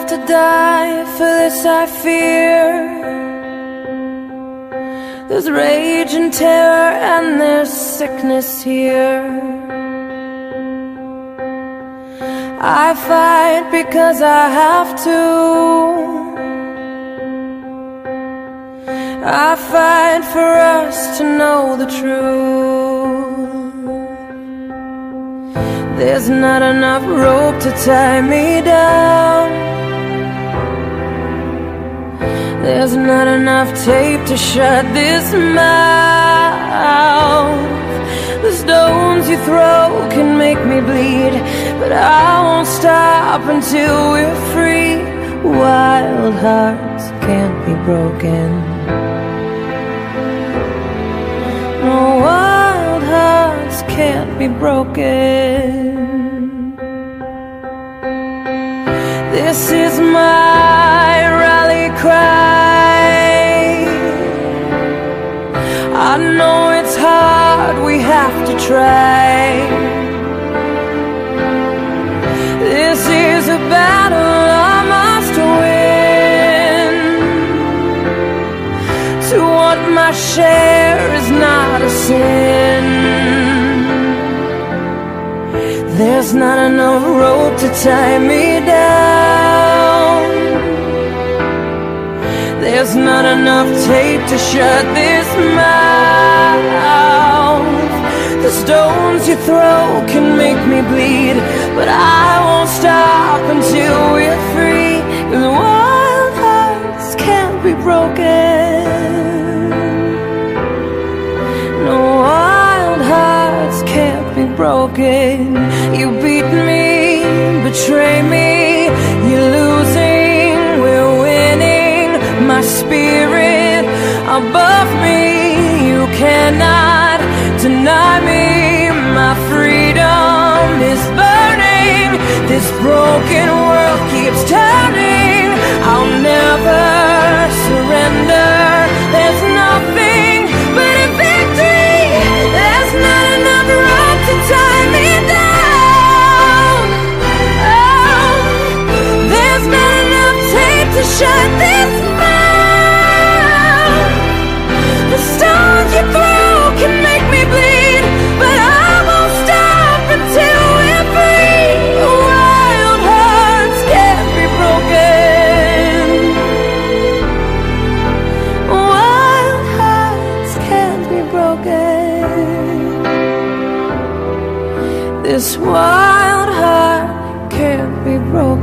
to die, for this I fear. There's rage and terror and there's sickness here. I fight because I have to. I fight for us to know the truth. There's not enough rope to tie me down. There's not enough tape to shut this mouth. The stones you throw can make me bleed, but I won't stop until we're free. Wild hearts can't be broken. No, wild hearts can't be broken. This is my rally cry. I know it's hard, we have to try. This is a battle I must win. To want my share is not a sin. There's not enough rope to tie me down. There's not enough tape to shut this mouth. The stones you throw can make me bleed, but I won't stop until we're free. 'Cause wild hearts can't be broken. No, wild hearts can't be broken. You beat me, betray me, you're losing, we're winning. My spirit above me, you cannot deny me. My freedom is burning. This broken world keeps turning. I'll never surrender. There's nothing but a victory. There's not enough rope to tie me down. Oh, there's not enough tape to shut this mouth. The stones you throw can make me bleed, but I won't stop until we're free. Wild hearts can't be broken. Wild hearts can't be broken. This wild heart can't be broken.